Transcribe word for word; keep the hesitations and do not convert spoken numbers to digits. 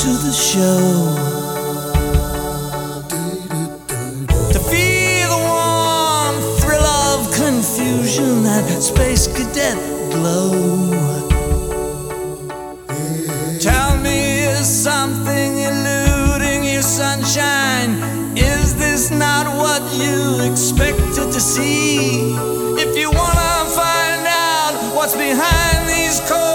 to the show. To feel the warm thrill of confusion, that space cadet glow. Tell me, is something eluding you, sunshine? Is this not what you expected to see? If you wanna find out what's behind these cold